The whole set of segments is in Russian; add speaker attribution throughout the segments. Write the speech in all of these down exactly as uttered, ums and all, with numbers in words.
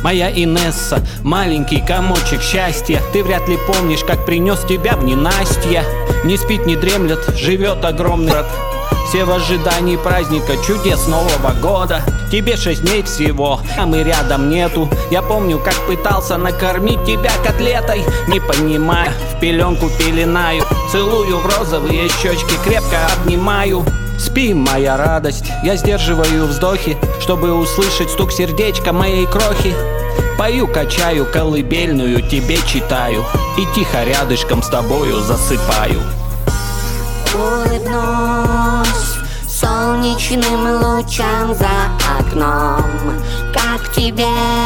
Speaker 1: Моя Инесса, маленький комочек счастья. Ты вряд ли помнишь, как принес тебя в ненастье. Не спит, не дремлет, живет огромный город. Все в ожидании праздника, чудес Нового года. Тебе шесть дней всего, а мы рядом нету. Я помню, как пытался накормить тебя котлетой. Не понимая, в пеленку пеленаю. Целую в розовые щечки, крепко обнимаю. Спи, моя радость, я сдерживаю вздохи, чтобы услышать стук сердечка моей крохи. Пою, качаю колыбельную, тебе читаю и тихо рядышком с тобою засыпаю.
Speaker 2: Улыбнусь солнечным лучам за окном, как тебе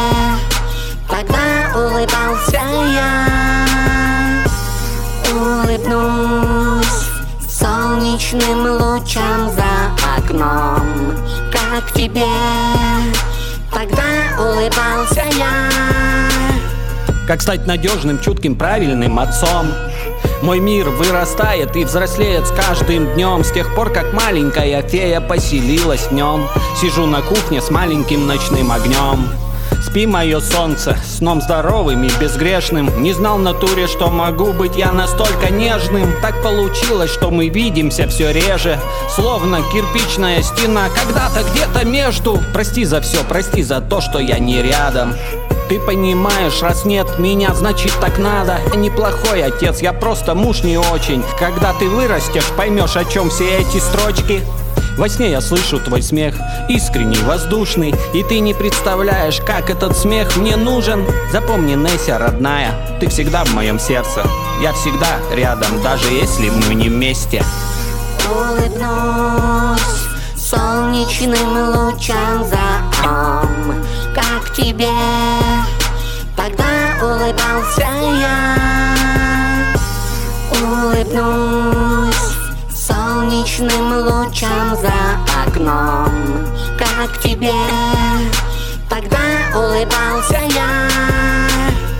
Speaker 2: тогда улыбался я. Улыбнусь солнечным лучам за окном, как тебе тогда улыбался я.
Speaker 1: Как стать надежным, чутким, правильным отцом? Мой мир вырастает и взрослеет с каждым днем. С тех пор, как маленькая фея поселилась в нем. Сижу на кухне с маленьким ночным огнем. Спи, мое солнце, сном здоровым и безгрешным. Не знал в натуре, что могу быть я настолько нежным. Так получилось, что мы видимся все реже, словно кирпичная стена когда-то где-то между. Прости за все, прости за то, что я не рядом. Ты понимаешь, раз нет меня, значит так надо. Я неплохой отец, я просто муж не очень. Когда ты вырастешь, поймешь, о чем все эти строчки. Во сне я слышу твой смех, искренний, воздушный. И ты не представляешь, как этот смех мне нужен. Запомни, Неся, родная, ты всегда в моем сердце. Я всегда рядом, даже если мы не вместе.
Speaker 2: Улыбнусь солнечным лучам за окном, как тебе тогда улыбался я. Улыбнусь солнечным лучам за окном, как тебе тогда улыбался я.